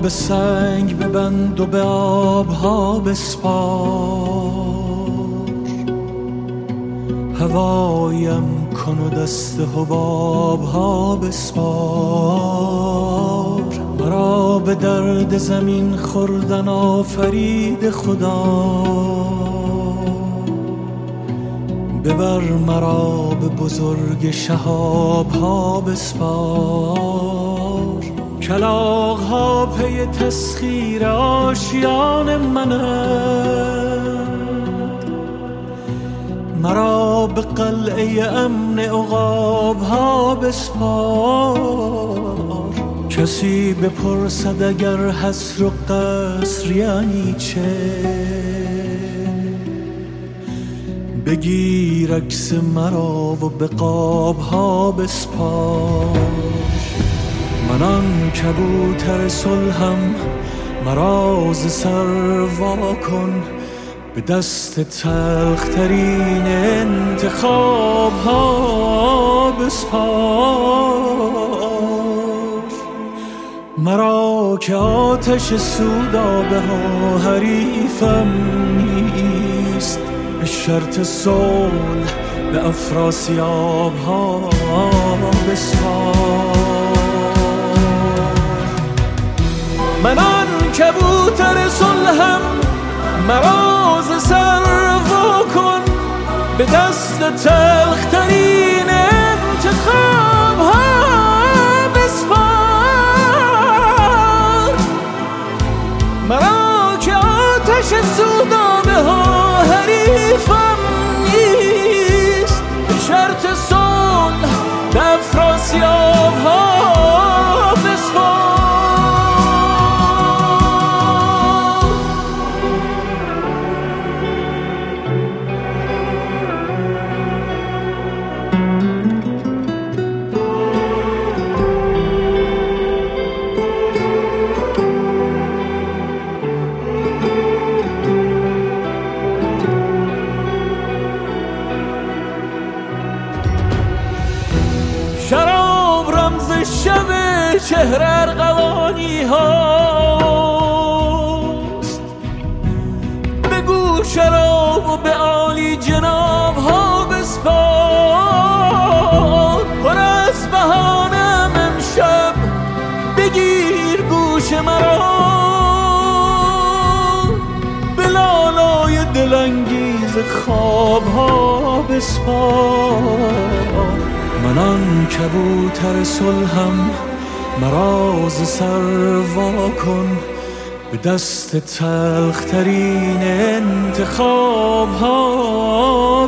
به سنگ ببند و به آبها بسپار، هوایم کن و دست حبابها بسپار. مرا به درد زمین خوردن آفرید خدا، ببر مرا به بزرگ شهابها بسپار. کلاغ‌ها پی تسخیر آشیان منند، مرا به قلعه امن عقاب‌ها بسپار. کسی بپرسد اگر حصر و قصر یعنی چه، بگیر عکس مرا و به قاب‌ها بسپار. من آن کبوتر صلحم، مرا ز سر وا کن، به دست تلخترین انتخاب‌ها بسپار. مرا که آتش سودابه ها حریفم نیست، به شرط صلح به افراسیاب‌ها بسپار. من آن کبوتر صلحم، مرا ز سر وا کن، به دست تلخترین انتخاب‌ها بسپار. مرا که آتش سودابه ها حریفم نیست، به شرط صلح به افراسیاب‌ها بسپار. شراب رمز شب چهره ارغوانی هاست، بگو شراب و به عالی جناب ها بسپار. پر از بهانم امشب بگیر گوش مرا، به لالای دلانگیز خواب ها بسپار. من آن کبوتر صلحم، مرا ز سر وا کن، به دست تلخترین انتخاب‌ها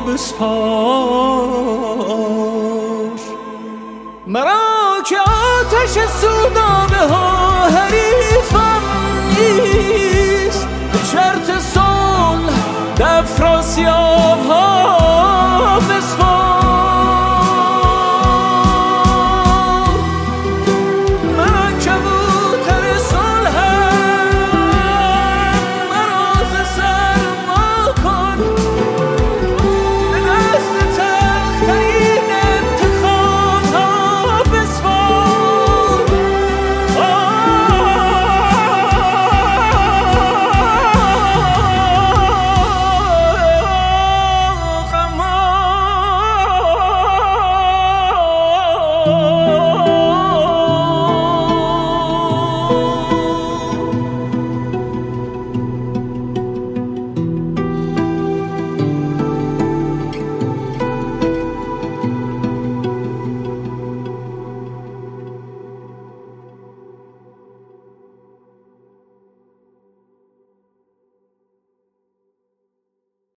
بسپار. مرا که آتش سودابه ها حریف